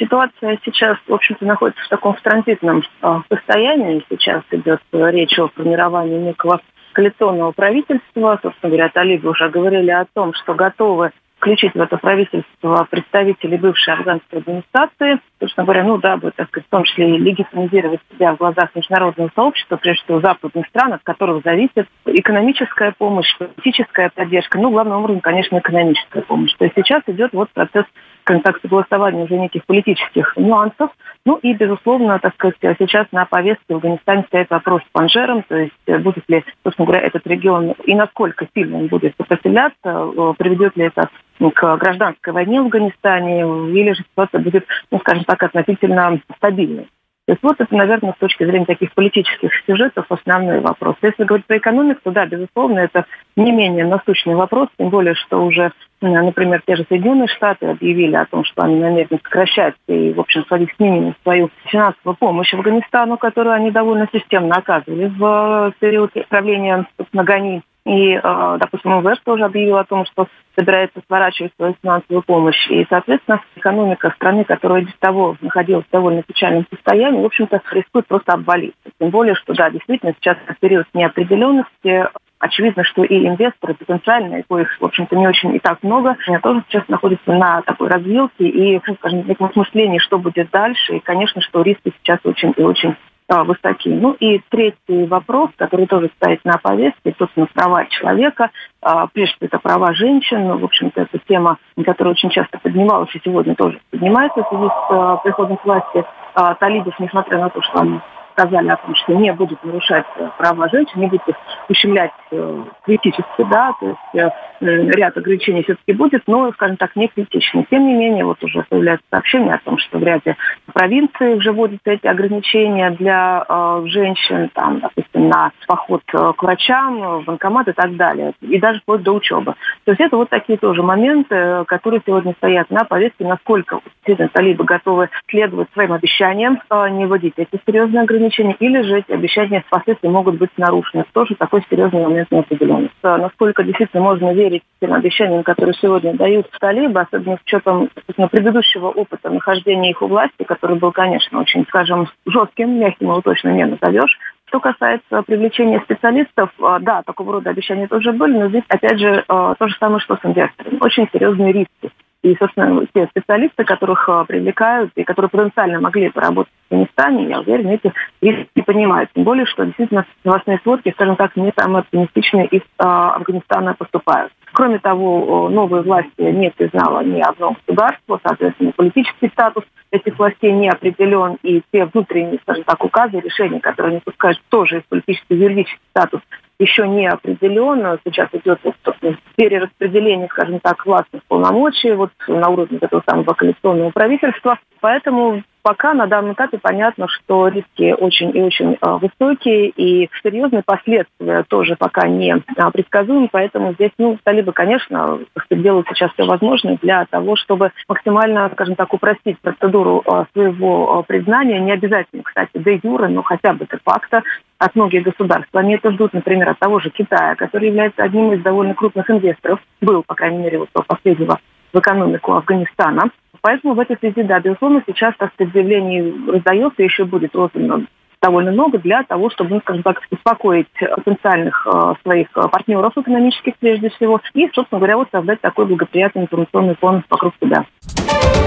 Ситуация сейчас, в общем-то, находится в таком транзитном состоянии. Сейчас идет речь о формировании некого коалиционного правительства. Собственно говоря, талибы уже говорили о том, что готовы включить в это правительство представителей бывшей афганской администрации. Собственно говоря, будет, так сказать, в том числе и легитимизировать себя в глазах международного сообщества, прежде всего западных стран, от которых зависит экономическая помощь, политическая поддержка, главным образом, конечно, экономическая помощь. То есть сейчас идет процесс, скажем так, согласования уже неких политических нюансов. И, безусловно, так сказать, сейчас на повестке в Афганистане стоит вопрос с Панжером, то есть будет ли, собственно говоря, этот регион и насколько сильно он будет сопротивляться, приведет ли это к гражданской войне в Афганистане, или же ситуация будет, скажем так, относительно стабильной. То есть это, наверное, с точки зрения таких политических сюжетов основной вопрос. Если говорить про экономику, то да, безусловно, это не менее насущный вопрос, тем более, что уже, например, те же Соединенные Штаты объявили о том, что они намерены сокращать и, в общем, сводить к минимуму свою финансовую помощь Афганистану, которую они довольно системно оказывали в период правления, собственно, Гани. И, допустим, МВФ тоже объявил о том, что собирается сворачивать свою финансовую помощь. И, соответственно, экономика страны, которая без того находилась в довольно печальном состоянии, в общем-то, рискует просто обвалиться. Тем более, что, да, действительно, сейчас период неопределенности. Очевидно, что и инвесторы потенциальные, коих, в общем-то, не очень и так много, тоже сейчас находятся на такой развилке и, скажем, в осмыслении, что будет дальше. И, конечно, что риски сейчас очень и очень высоки. И третий вопрос, который тоже стоит на повестке, собственно, права человека. Прежде всего, это права женщин. В общем-то, это тема, которая очень часто поднималась и сегодня тоже поднимается в связи с приходом к власти талибов, несмотря на то, что они сказали о том, что не будут нарушать права женщин, не будут их ущемлять критически, да, то есть ряд ограничений все-таки будет, но, скажем так, не критично. Тем не менее, уже появляются сообщения о том, что в ряде провинций уже вводятся эти ограничения для женщин, там, допустим, на поход к врачам, в банкомат и так далее, и даже вплоть до учебы. То есть это такие тоже моменты, которые сегодня стоят на повестке, насколько действительно талибы готовы следовать своим обещаниям, не вводить эти серьезные ограничения, или же эти обещания впоследствии могут быть нарушены. Тоже такой серьезный момент неопределенности. Насколько действительно можно верить тем обещаниям, которые сегодня дают талибы, особенно с учетом предыдущего опыта нахождения их у власти, который был, конечно, очень, скажем, жестким, мягким его точно не назовешь. Что касается привлечения специалистов, да, такого рода обещания тоже были, но здесь, опять же, то же самое, что с инвесторами. Очень серьезные риски. И, собственно, те специалисты, которых привлекают и которые потенциально могли поработать в Афганистане, я уверен, эти риски понимают. Тем более, что действительно новостные сводки, скажем так, не самые оптимистичные из Афганистана поступают. Кроме того, новые власти не признала ни одно государство, соответственно, политический статус этих властей не определен, и те внутренние, скажем так, указы, решения, которые они пускают, тоже из политический юридический статус еще не определен. Сейчас идет перераспределение, скажем так, властных полномочий на уровне этого самого коалиционного правительства. Поэтому пока на данном этапе понятно, что риски очень и очень высокие, и серьезные последствия тоже пока не предсказуемы. Поэтому здесь, талибы, конечно, делают сейчас все возможное для того, чтобы максимально, скажем так, упростить процедуру своего признания. Не обязательно, кстати, де юре, но хотя бы де-факто от многих государств. Они это ждут, например, от того же Китая, который является одним из довольно крупных инвесторов, был, по крайней мере, последнего в экономику Афганистана. Поэтому в этой связи, да, безусловно, сейчас, так сказать, заявлений раздается, еще будет роздано довольно много для того, чтобы, скажем так, успокоить потенциальных своих партнеров экономических прежде всего и, собственно говоря, создать такой благоприятный информационный фон вокруг себя.